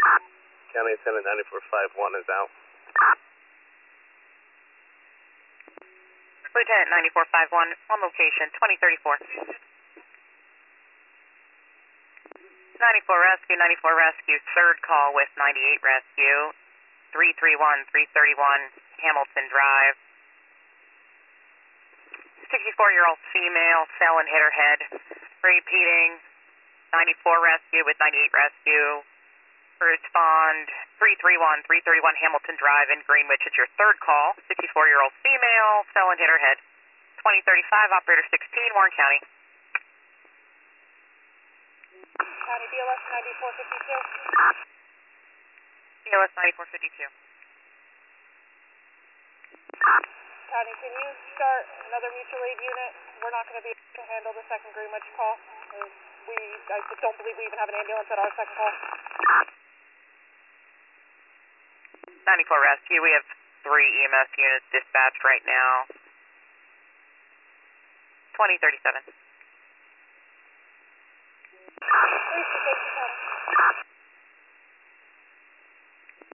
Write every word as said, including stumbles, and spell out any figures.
County Senate ninety-four five one is out. Lieutenant ninety-four five one, on location, twenty thirty-four. ninety-four Rescue, ninety-four Rescue, third call with ninety-eight Rescue, three three one, three thirty-one Hamilton Drive. sixty-four-year-old female fell and hit her head. Repeating, ninety-four Rescue with ninety-eight Rescue. Respond, three three one, three thirty-one Hamilton Drive in Greenwich. It's your third call. sixty-four-year-old female fell and hit her head. twenty thirty-five, operator sixteen, Warren County. County B L S ninety-four fifty-two. B L S ninety-four fifty-two. County, can you start another mutual aid unit? We're not going to be able to handle the second Greenwich call. We, I don't believe we even have an ambulance at our second call. ninety-four Rescue, we have three E M S units dispatched right now. twenty thirty-seven. Please, take your time.